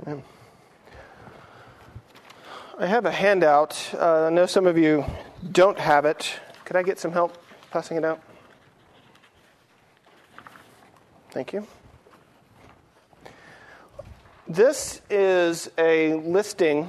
Amen. I have a handout. I know some of you don't have it. Could I get some help passing it out? Thank you. This is a listing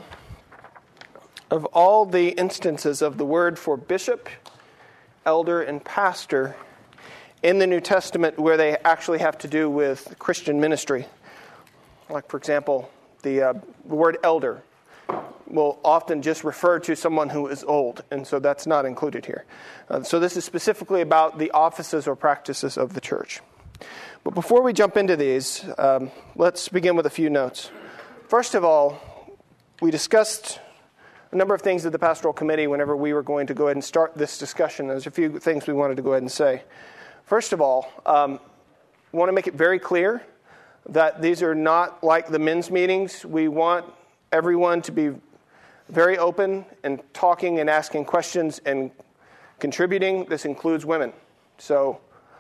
of all the instances of the word for bishop, elder, and pastor in the New Testament where they actually have to do with Christian ministry. Like, for example, the word elder will often just refer to someone who is old, and so that's not included here. So this is specifically about the offices or practices of the church. But before we jump into these, let's begin with a few notes. First of all, we discussed a number of things at the pastoral committee whenever we were going to go ahead and start this discussion. There's a few things we wanted to go ahead and say. First of all, I want to make it very clear that these are not like the men's meetings. We want everyone to be very open and talking and asking questions and contributing. This includes women. So,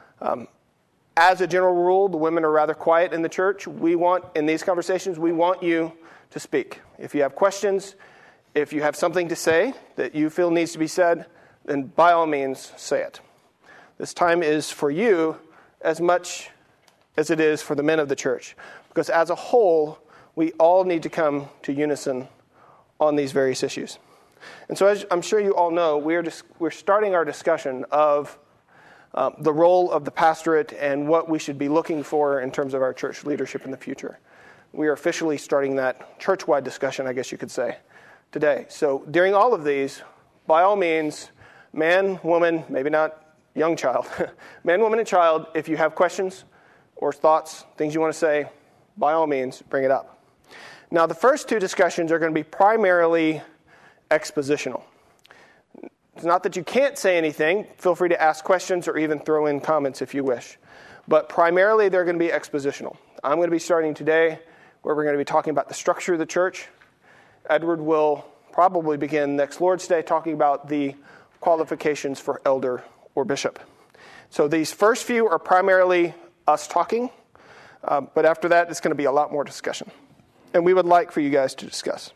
as a general rule, the women are rather quiet in the church. In these conversations, we want you to speak. If you have questions, if you have something to say that you feel needs to be said, then by all means, say it. This time is for you as much as it is for the men of the church. Because as a whole, we all need to come to unison on these various issues. And so as I'm sure you all know, we're starting our discussion of the role of the pastorate and what we should be looking for in terms of our church leadership in the future. We are officially starting that church-wide discussion, I guess you could say, today. So during all of these, by all means, man, woman, maybe not young child, man, woman, and child, if you have questions or thoughts, things you want to say, by all means, bring it up. Now, the first two discussions are going to be primarily expositional. It's not that you can't say anything. Feel free to ask questions or even throw in comments if you wish. But primarily, they're going to be expositional. I'm going to be starting today where we're going to be talking about the structure of the church. Edward will probably begin next Lord's Day talking about the qualifications for elder or bishop. So these first few are primarily us talking, but after that, it's going to be a lot more discussion. And we would like for you guys to discuss.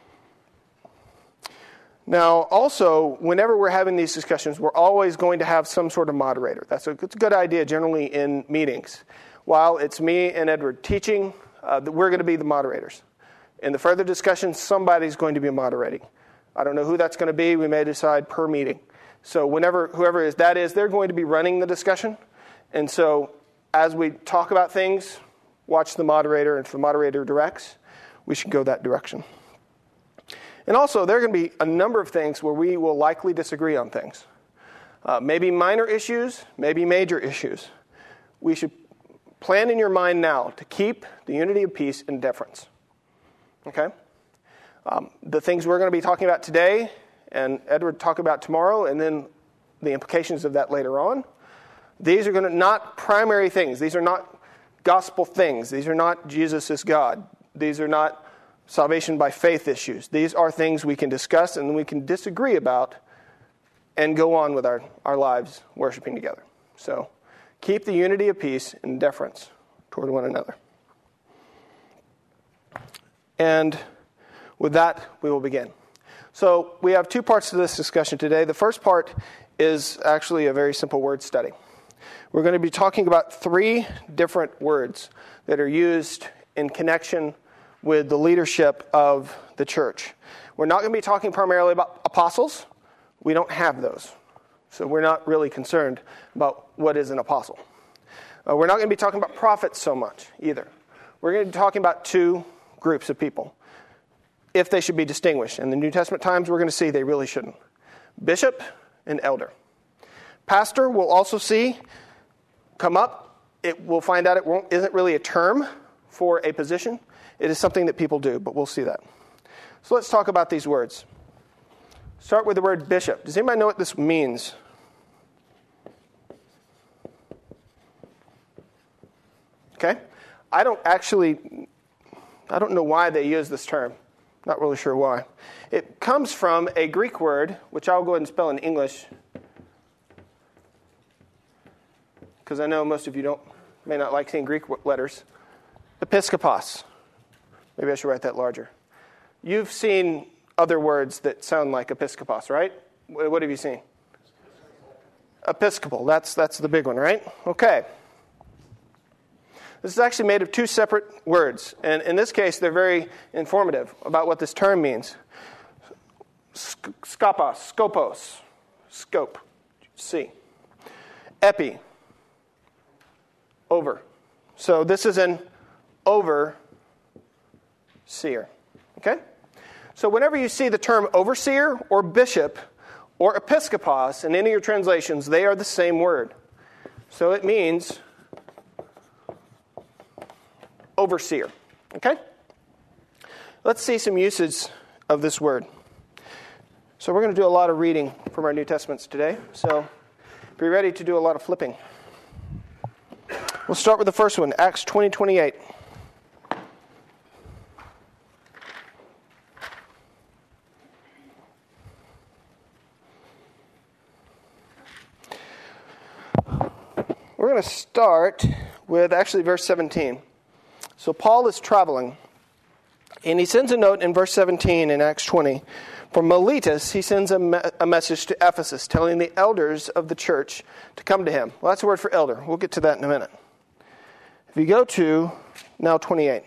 Now, also, whenever we're having these discussions, we're always going to have some sort of moderator. It's a good idea generally in meetings. While it's me and Edward teaching, we're going to be the moderators. In the further discussions, somebody's going to be moderating. I don't know who that's going to be. We may decide per meeting. So whoever that is, they're going to be running the discussion. And so as we talk about things, watch the moderator, and if the moderator directs, we should go that direction. And also, there are going to be a number of things where we will likely disagree on things. Maybe minor issues, maybe major issues. We should plan in your mind now to keep the unity of peace and deference. Okay? The things we're going to be talking about today, and Edward talk about tomorrow, and then the implications of that later on. These are not primary things. These are not gospel things. These are not Jesus is God. These are not salvation by faith issues. These are things we can discuss and we can disagree about and go on with our lives worshiping together. So keep the unity of peace and deference toward one another. And with that, we will begin. So we have two parts to this discussion today. The first part is actually a very simple word study. We're going to be talking about 3 different words that are used in connection with the leadership of the church. We're not going to be talking primarily about apostles. We don't have those. So we're not really concerned about what is an apostle. We're not going to be talking about prophets so much either. We're going to be talking about 2 groups of people, if they should be distinguished. In the New Testament times, we're going to see they really shouldn't. Bishop and elder. Pastor, we'll also see come up. We'll find out isn't really a term for a position. It is something that people do, but we'll see that. So let's talk about these words. Start with the word bishop. Does anybody know what this means? Okay. I don't know why they use this term. Not really sure why. It comes from a Greek word, which I'll go ahead and spell in English, because I know most of you may not like seeing Greek letters. Episkopos. Maybe I should write that larger. You've seen other words that sound like episkopos, right? What have you seen? Episcopal. That's the big one, right? Okay. This is actually made of two separate words. And in this case, they're very informative about what this term means. Skopos, scopos, scope, see. Epi, over. So this is an overseer. Okay? So whenever you see the term overseer or bishop or episkopos in any of your translations, they are the same word. So it means overseer. Okay? Let's see some uses of this word. So we're going to do a lot of reading from our New Testaments today. So be ready to do a lot of flipping. We'll start with the first one, Acts 20:28. We're going to start with actually verse 17. So Paul is traveling, and he sends a note in verse 17 in Acts 20. From Miletus, he sends a message to Ephesus, telling the elders of the church to come to him. Well, that's the word for elder. We'll get to that in a minute. If you go to now 28.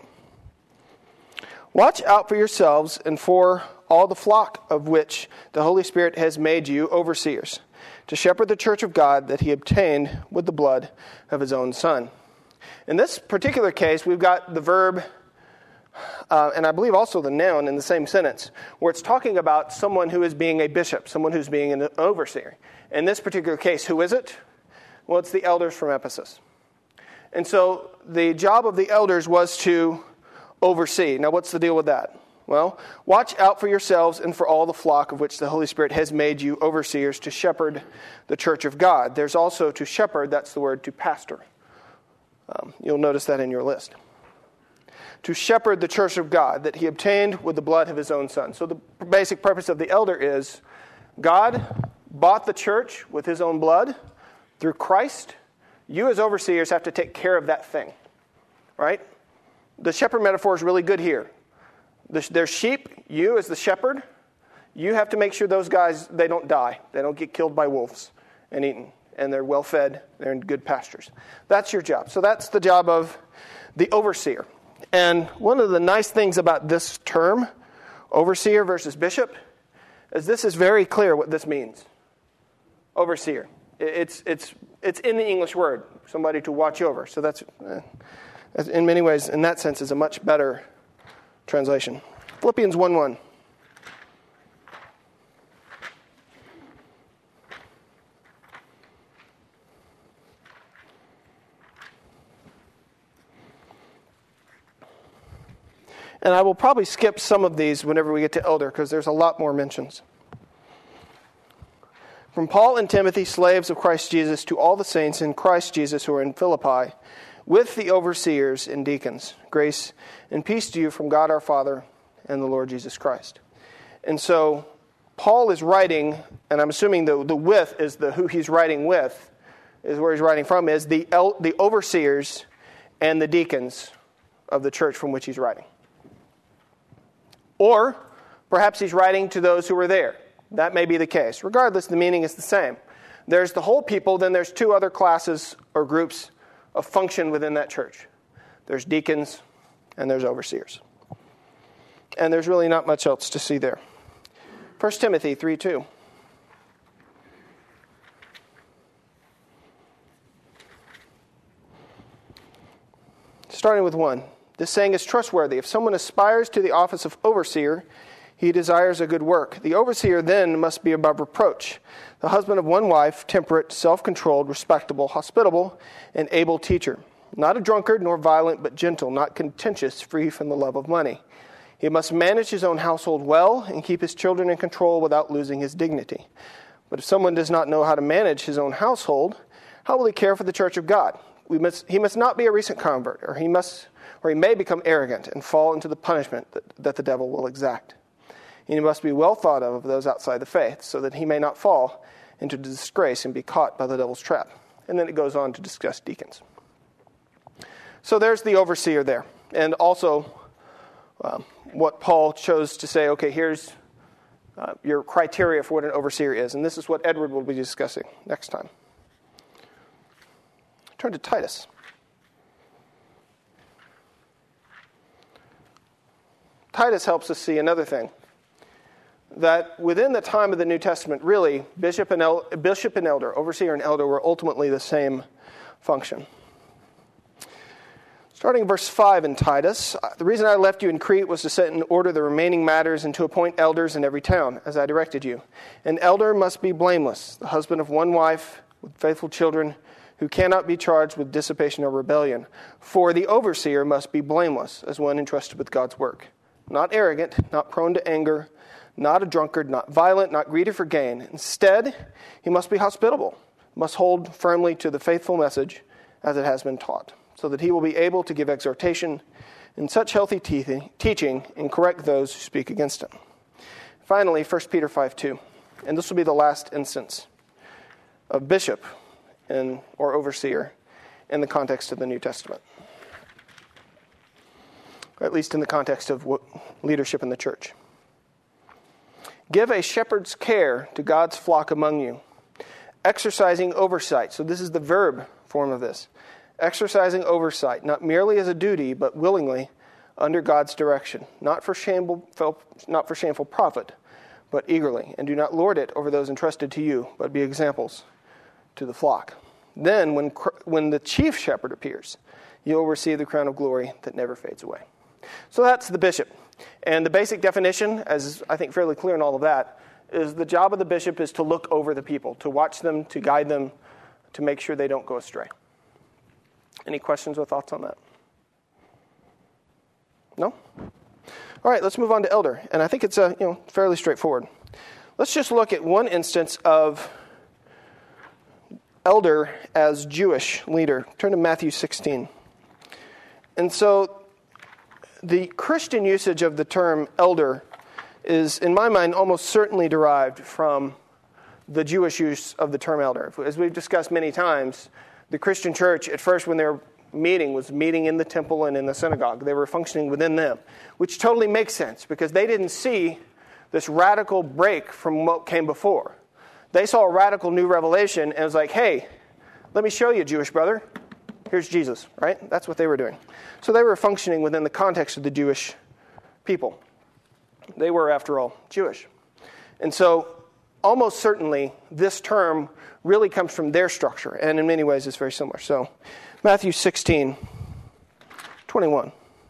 Watch out for yourselves and for all the flock of which the Holy Spirit has made you overseers, to shepherd the church of God that he obtained with the blood of his own Son. In this particular case, we've got the verb, and I believe also the noun in the same sentence, where it's talking about someone who is being a bishop, someone who's being an overseer. In this particular case, who is it? Well, it's the elders from Ephesus. And so the job of the elders was to oversee. Now, what's the deal with that? Well, watch out for yourselves and for all the flock of which the Holy Spirit has made you overseers to shepherd the church of God. There's also to shepherd, that's the word to pastor. You'll notice that in your list. To shepherd the church of God that he obtained with the blood of his own Son. So the basic purpose of the elder is God bought the church with his own blood through Christ. You as overseers have to take care of that thing, right? The shepherd metaphor is really good here. They're sheep. You as the shepherd, you have to make sure those guys, they don't die. They don't get killed by wolves and eaten. And they're well fed. They're in good pastures. That's your job. So that's the job of the overseer. And one of the nice things about this term, overseer versus bishop, is this is very clear what this means. Overseer. It's in the English word, somebody to watch over. So that's, in many ways, in that sense, is a much better translation. Philippians 1:1. And I will probably skip some of these whenever we get to elder, because there's a lot more mentions. From Paul and Timothy, slaves of Christ Jesus, to all the saints in Christ Jesus who are in Philippi, with the overseers and deacons, grace and peace to you from God our Father and the Lord Jesus Christ. And so Paul is writing, and I'm assuming the with is the who he's writing with, is where he's writing from, is the overseers and the deacons of the church from which he's writing. Or perhaps he's writing to those who were there. That may be the case. Regardless, the meaning is the same. There's the whole people, then there's two other classes or groups of function within that church. There's deacons and there's overseers. And there's really not much else to see there. 1 Timothy 3:2. Starting with 1. This saying is trustworthy. If someone aspires to the office of overseer, he desires a good work. The overseer then must be above reproach, the husband of one wife, temperate, self-controlled, respectable, hospitable, and able teacher. Not a drunkard, nor violent, but gentle, not contentious, free from the love of money. He must manage his own household well and keep his children in control without losing his dignity. But if someone does not know how to manage his own household, how will he care for the church of God? He must not be a recent convert, or he may become arrogant and fall into the punishment that the devil will exact. And he must be well thought of those outside the faith, so that he may not fall into disgrace and be caught by the devil's trap. And then it goes on to discuss deacons. So there's the overseer there. And also, what Paul chose to say, okay, here's your criteria for what an overseer is. And this is what Edward will be discussing next time. Turn to Titus. Titus helps us see another thing. That within the time of the New Testament, really, bishop and elder, overseer and elder, were ultimately the same function. Starting in verse 5 in Titus, the reason I left you in Crete was to set in order the remaining matters and to appoint elders in every town, as I directed you. An elder must be blameless, the husband of one wife, with faithful children, who cannot be charged with dissipation or rebellion. For the overseer must be blameless, as one entrusted with God's work. Not arrogant, not prone to anger, not a drunkard, not violent, not greedy for gain. Instead, he must be hospitable, must hold firmly to the faithful message as it has been taught, so that he will be able to give exhortation in such healthy teaching and correct those who speak against him. Finally, 1 Peter 5:2, and this will be the last instance of bishop or overseer in the context of the New Testament, or at least in the context of leadership in the church. Give a shepherd's care to God's flock among you, exercising oversight. So this is the verb form of this. Exercising oversight, not merely as a duty, but willingly under God's direction, not for shameful profit, but eagerly. And do not lord it over those entrusted to you, but be examples to the flock. Then, when the chief shepherd appears, you will receive the crown of glory that never fades away. So that's the bishop. And the basic definition, as I think fairly clear in all of that, is the job of the bishop is to look over the people, to watch them, to guide them, to make sure they don't go astray. Any questions or thoughts on that? No? All right, let's move on to elder. And I think it's fairly straightforward. Let's just look at one instance of elder as Jewish leader. Turn to Matthew 16. And so the Christian usage of the term elder is, in my mind, almost certainly derived from the Jewish use of the term elder. As we've discussed many times, the Christian church, at first when they were meeting, was meeting in the temple and in the synagogue. They were functioning within them, which totally makes sense because they didn't see this radical break from what came before. They saw a radical new revelation and it was like, hey, let me show you, Jewish brother. Here's Jesus, right? That's what they were doing. So they were functioning within the context of the Jewish people. They were, after all, Jewish. And so almost certainly this term really comes from their structure, and in many ways it's very similar. So Matthew 16:21.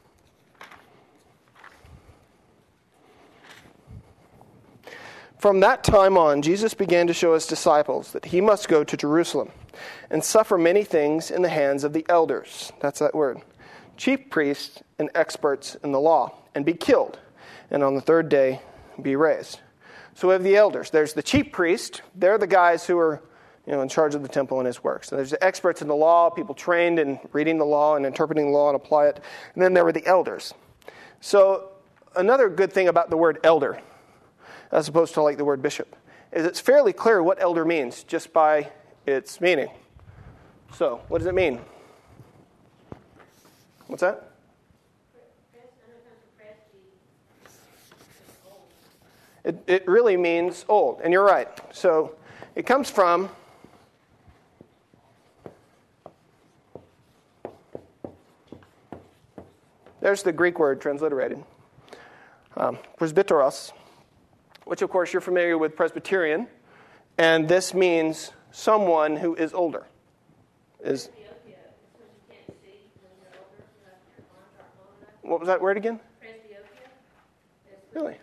From that time on, Jesus began to show his disciples that he must go to Jerusalem and suffer many things in the hands of the elders. That's that word. Chief priests and experts in the law, and be killed, and on the third day be raised. So we have the elders. There's the chief priest. They're the guys who are in charge of the temple and his works. And there's the experts in the law, people trained in reading the law and interpreting the law and apply it. And then there were the elders. So another good thing about the word elder, as opposed to like the word bishop, is it's fairly clear what elder means just by its meaning. So, what does it mean? What's that? It really means old, and you're right. So, it comes from there's the Greek word transliterated. Presbyteros, which of course you're familiar with Presbyterian, and this means someone who is older. What was that word again? Really?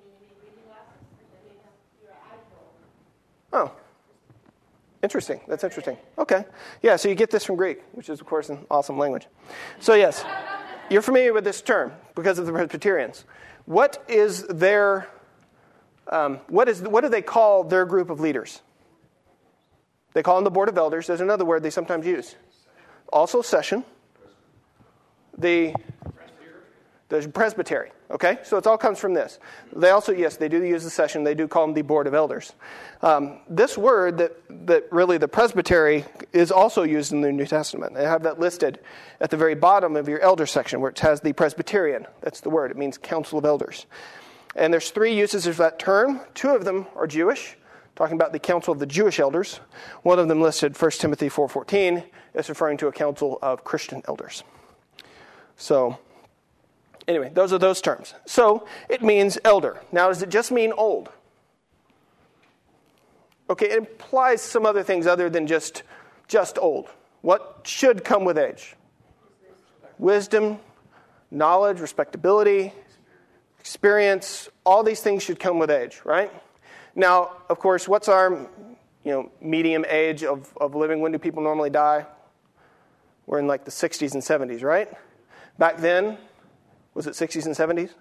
Oh, interesting. That's interesting. Okay. Yeah, so you get this from Greek, which is, of course, an awesome language. So, yes, you're familiar with this term because of the Presbyterians. What is their, what do they call their group of leaders? They call them the Board of Elders. There's another word they sometimes use. Also session. The presbytery. Okay, so it all comes from this. They also, yes, they do use the session. They do call them the board of elders. This word that really the presbytery is also used in the New Testament. They have that listed at the very bottom of your elder section where it has the presbyterian. That's the word. It means council of elders. And there's 3 uses of that term. 2 of them are Jewish, talking about the council of the Jewish elders. One of them listed 1 Timothy 4:14 is referring to a council of Christian elders. So anyway, those are those terms. So it means elder. Now, does it just mean old? Okay, it implies some other things other than just old. What should come with age? Wisdom, knowledge, respectability, experience. All these things should come with age, right? Now, of course, what's our medium age of living? When do people normally die? We're in like the 60s and 70s, right? Back then, was it 60s and 70s?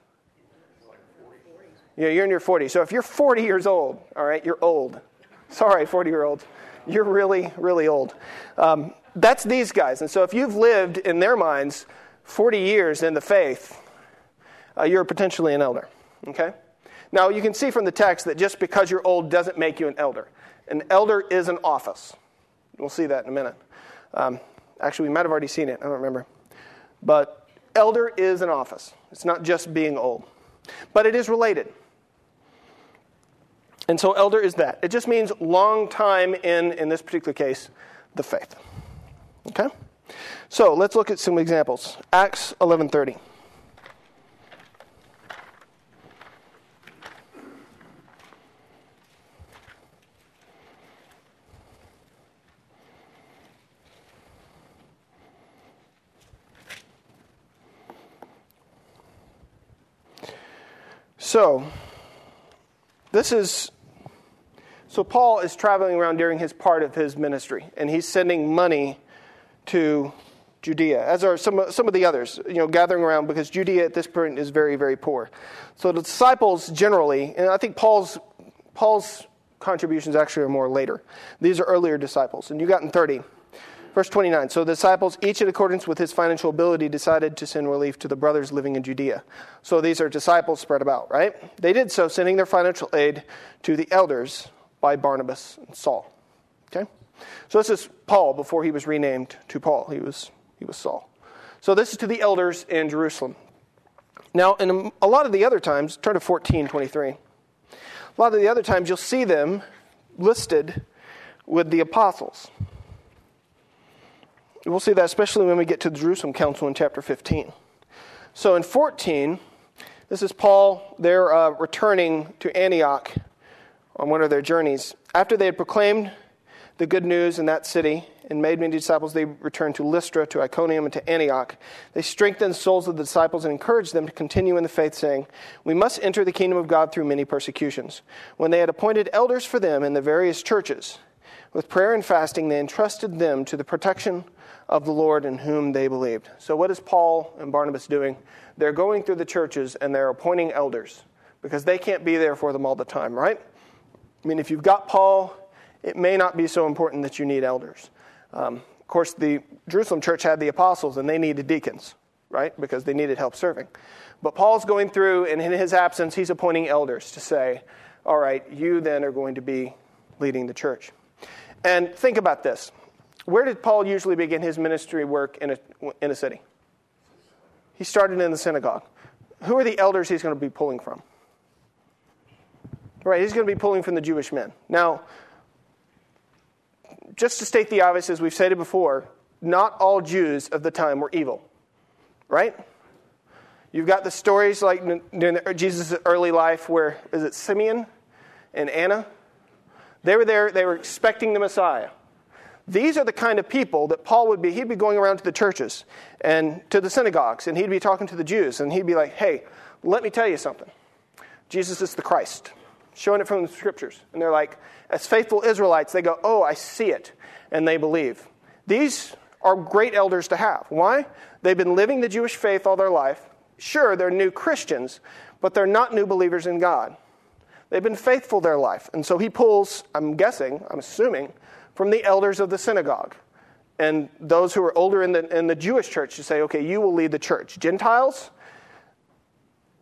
Yeah, you're in your 40s. So if you're 40 years old, all right, you're old. Sorry, 40-year-olds. You're really, really old. That's these guys. And so if you've lived, in their minds, 40 years in the faith, you're potentially an elder. Okay? Now, you can see from the text that just because you're old doesn't make you an elder. An elder is an office. We'll see that in a minute. Actually, we might have already seen it. I don't remember. But elder is an office. It's not just being old. But it is related. And so elder is that. It just means long time in this particular case, the faith. Okay? So let's look at some examples. Acts 11:30. So Paul is traveling around during his part of his ministry, and he's sending money to Judea, as are some of the others, gathering around, because Judea at this point is very, very poor. So the disciples generally, and I think Paul's contributions actually are more later. These are earlier disciples, and you got in 30. Verse 29, so the disciples, each in accordance with his financial ability, decided to send relief to the brothers living in Judea. So these are disciples spread about, right? They did so, sending their financial aid to the elders by Barnabas and Saul. Okay? So this is Paul before he was renamed to Paul. He was Saul. So this is to the elders in Jerusalem. Now, in a lot of the other times, turn to 14:23. A lot of the other times you'll see them listed with the apostles. We'll see that especially when we get to the Jerusalem Council in chapter 15. So in 14, this is Paul. They're returning to Antioch on one of their journeys. After they had proclaimed the good news in that city and made many disciples, they returned to Lystra, to Iconium, and to Antioch. They strengthened the souls of the disciples and encouraged them to continue in the faith, saying, "We must enter the kingdom of God through many persecutions." When they had appointed elders for them in the various churches, with prayer and fasting, they entrusted them to the protection of the Lord in whom they believed. So what is Paul and Barnabas doing? They're going through the churches and they're appointing elders because they can't be there for them all the time, right? I mean, if you've got Paul, it may not be so important that you need elders. Of course, the Jerusalem church had the apostles and they needed deacons, right? Because they needed help serving. But Paul's going through, and in his absence, he's appointing elders to say, all right, you then are going to be leading the church. And think about this. Where did Paul usually begin his ministry work in a city? He started in the synagogue. Who are the elders he's going to be pulling from? Right, he's going to be pulling from the Jewish men. Now, just to state the obvious, as we've stated before, not all Jews of the time were evil. Right? You've got the stories like during Jesus' early life where, is it Simeon and Anna? They were there, they were expecting the Messiah. These are the kind of people that Paul he'd be going around to the churches and to the synagogues, and he'd be talking to the Jews, and he'd be like, hey, let me tell you something. Jesus is the Christ, showing it from the scriptures. And they're like, as faithful Israelites, they go, oh, I see it, and they believe. These are great elders to have. Why? They've been living the Jewish faith all their life. Sure, they're new Christians, but they're not new believers in God. They've been faithful their life. And so he pulls, I'm assuming, from the elders of the synagogue and those who are older in the Jewish church to say, okay, you will lead the church. Gentiles,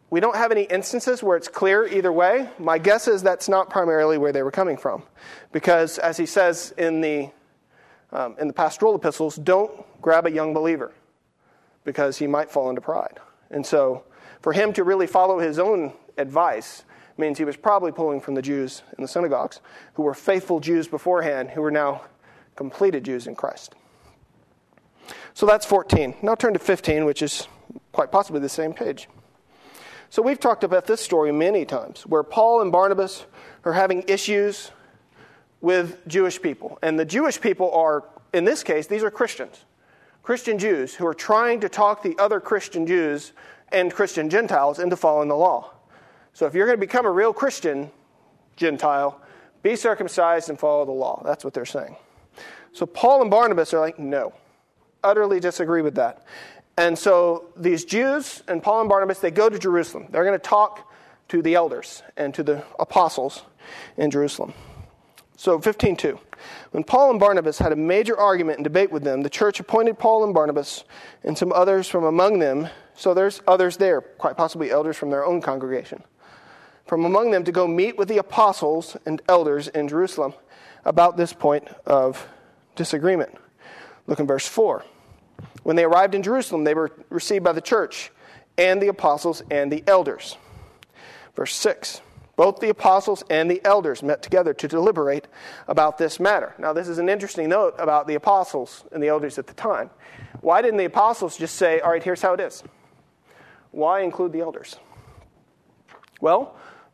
we don't have any instances where it's clear either way. My guess is that's not primarily where they were coming from. Because, as he says in the pastoral epistles, don't grab a young believer, because he might fall into pride. And so, for him to really follow his own advice means he was probably pulling from the Jews in the synagogues, who were faithful Jews beforehand, who were now completed Jews in Christ. So that's 14. Now turn to 15, which is quite possibly the same page. So we've talked about this story many times, where Paul and Barnabas are having issues with Jewish people. And the Jewish people are, in this case, these are Christians. Christian Jews who are trying to talk the other Christian Jews and Christian Gentiles into following the law. So if you're going to become a real Christian Gentile, be circumcised and follow the law. That's what they're saying. So Paul and Barnabas are like, no, utterly disagree with that. And so these Jews and Paul and Barnabas, they go to Jerusalem. They're going to talk to the elders and to the apostles in Jerusalem. So 15:2. When Paul and Barnabas had a major argument and debate with them, the church appointed Paul and Barnabas and some others from among them. So there's others there, quite possibly elders from their own congregation, from among them to go meet with the apostles and elders in Jerusalem about this point of disagreement. Look in verse 4. When they arrived in Jerusalem, they were received by the church and the apostles and the elders. Verse 6. Both the apostles and the elders met together to deliberate about this matter. Now, this is an interesting note about the apostles and the elders at the time. Why didn't the apostles just say, all right, here's how it is? Why include the elders? Well,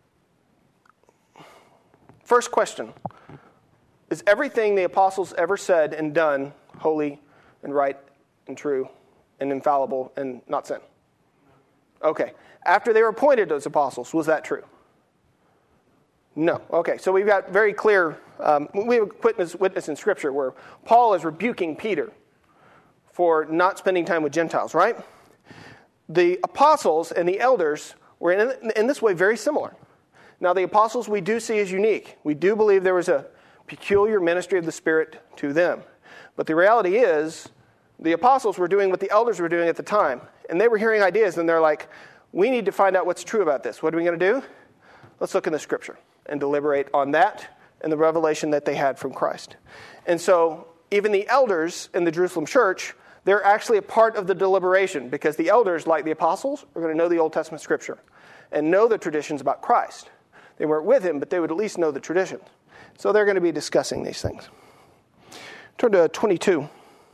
first question. Is everything the apostles ever said and done holy and right and true and infallible and not sin? Okay. After they were appointed as apostles, was that true? No. Okay, so we've got very clear, we have a witness in Scripture where Paul is rebuking Peter for not spending time with Gentiles, right? The apostles and the elders were in this way very similar. Now the apostles we do see as unique. We do believe there was a peculiar ministry of the Spirit to them. But the reality is the apostles were doing what the elders were doing at the time. And they were hearing ideas and they're like, we need to find out what's true about this. What are we going to do? Let's look in the Scripture and deliberate on that and the revelation that they had from Christ. And so even the elders in the Jerusalem church, they're actually a part of the deliberation, because the elders, like the apostles, are going to know the Old Testament Scripture and know the traditions about Christ. They weren't with him, but they would at least know the traditions. So they're going to be discussing these things. Turn to 22.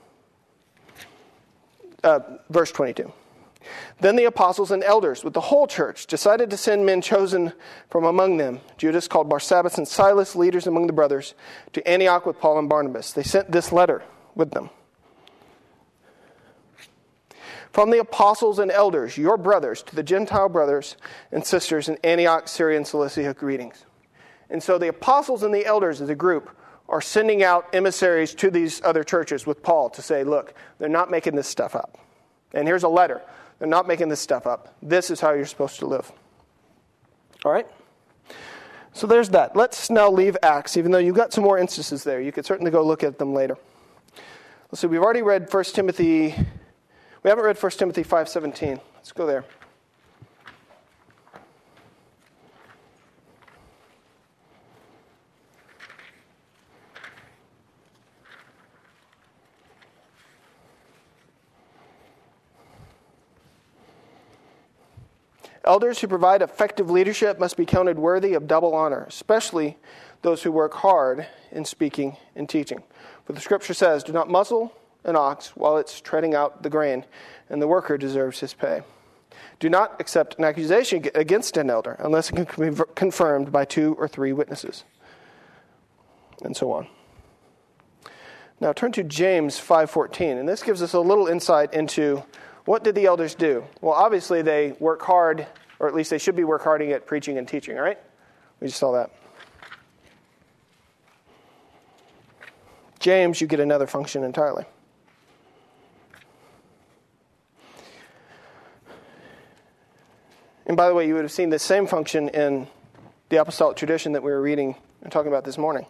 Verse 22. Then the apostles and elders with the whole church decided to send men chosen from among them, Judas called Barsabbas and Silas, leaders among the brothers, to Antioch with Paul and Barnabas. They sent this letter with them. From the apostles and elders, your brothers, to the Gentile brothers and sisters in Antioch, Syria, and Cilicia, greetings. And so the apostles and the elders as a group are sending out emissaries to these other churches with Paul to say, look, they're not making this stuff up. And here's a letter. They're not making this stuff up. This is how you're supposed to live. All right? So there's that. Let's now leave Acts, even though you've got some more instances there. You could certainly go look at them later. Let's see, we've already read 1 Timothy. We haven't read 1 Timothy 5:17. Let's go there. Elders who provide effective leadership must be counted worthy of double honor, especially those who work hard in speaking and teaching. For the Scripture says, do not muzzle an ox while it's treading out the grain, and the worker deserves his pay. Do not accept an accusation against an elder unless it can be confirmed by 2 or 3 witnesses, and so on. Now turn to James 5:14, and this gives us a little insight into what did the elders do? Well, obviously they work hard, or at least they should be work hard at preaching and teaching, right? We just saw that. James, you get another function entirely. And by the way, you would have seen the same function in the apostolic tradition that we were reading and talking about this morning.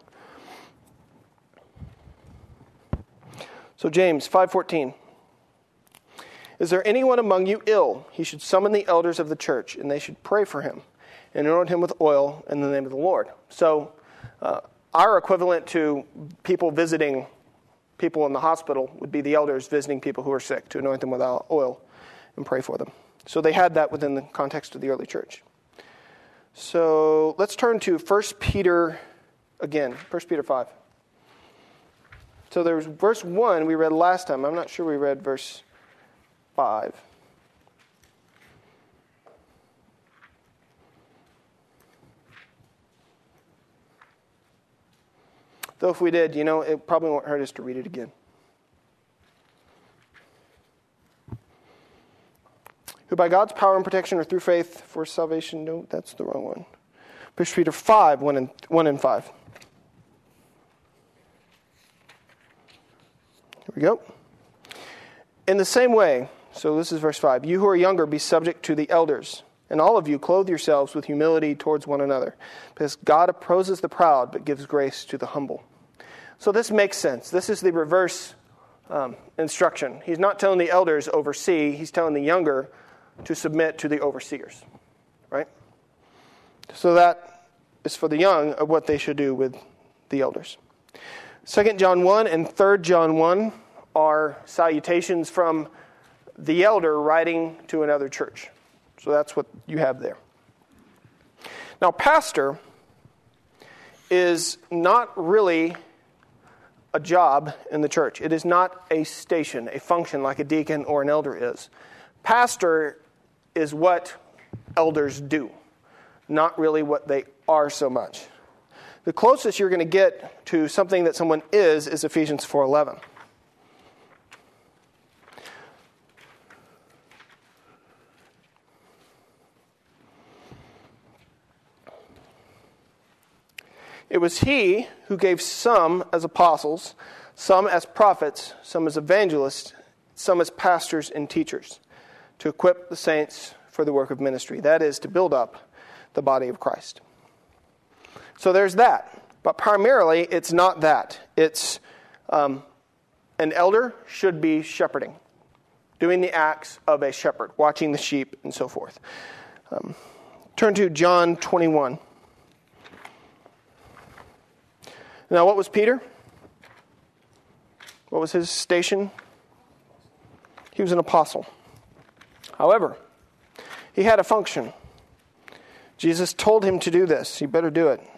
So James 5:14. Is there anyone among you ill? He should summon the elders of the church, and they should pray for him and anoint him with oil in the name of the Lord. So our equivalent to people visiting people in the hospital would be the elders visiting people who are sick to anoint them with oil and pray for them. So they had that within the context of the early church. So let's turn to 1 Peter again, 1 Peter 5. So there's verse 1 we read last time. I'm not sure we read verse 5. Though if we did, it probably won't hurt us to read it again. Who by God's power and protection are through faith for salvation. No, that's the wrong one. 1 Peter 5, 1 and 5. Here we go. In the same way, so this is verse 5, you who are younger, be subject to the elders. And all of you, clothe yourselves with humility towards one another. Because God opposes the proud, but gives grace to the humble. So this makes sense. This is the reverse instruction. He's not telling the elders oversee. He's telling the younger to submit to the overseers. Right? So that is for the young of what they should do with the elders. 2 John 1 and 3 John 1 are salutations from the elder writing to another church. So that's what you have there. Now, pastor is not really a job in the church. It is not a station, a function like a deacon or an elder is. Pastor is what elders do, not really what they are so much. The closest you're going to get to something that someone is Ephesians 4:11. It was he who gave some as apostles, some as prophets, some as evangelists, some as pastors and teachers, to equip the saints for the work of ministry. That is, to build up the body of Christ. So there's that. But primarily, it's not that. It's an elder should be shepherding, doing the acts of a shepherd, watching the sheep and so forth. Turn to John 21. Now, what was Peter? What was his station? He was an apostle. However, he had a function. Jesus told him to do this. You better do it.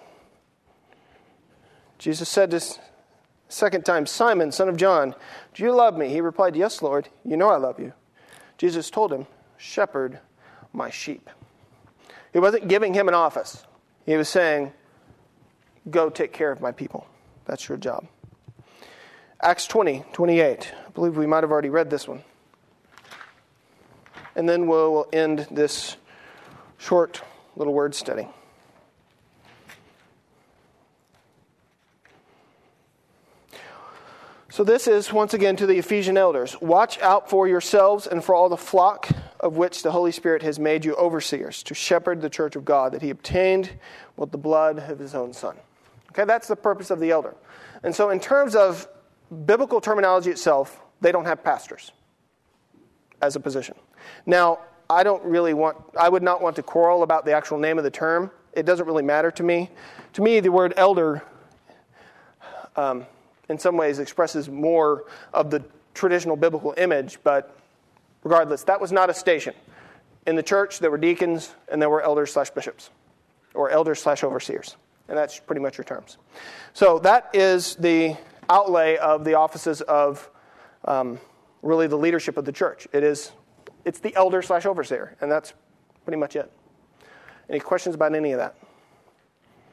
Jesus said this second time, Simon, son of John, do you love me? He replied, yes, Lord. You know I love you. Jesus told him, shepherd my sheep. He wasn't giving him an office. He was saying, go take care of my people. That's your job. Acts 20:28. I believe we might have already read this one. And then we'll end this short little word study. So this is, once again, to the Ephesian elders. Watch out for yourselves and for all the flock of which the Holy Spirit has made you overseers, to shepherd the church of God that he obtained with the blood of his own Son. Okay, that's the purpose of the elder. And so in terms of biblical terminology itself, they don't have pastors as a position. Now, I would not want to quarrel about the actual name of the term. It doesn't really matter to me. To me, the word elder, in some ways, expresses more of the traditional biblical image, but regardless, that was not a station. In the church, there were deacons and there were elders/bishops, or elders/overseers. And that's pretty much your terms. So that is the outlay of the offices of really the leadership of the church. It's the elder/overseer, and that's pretty much it. Any questions about any of that?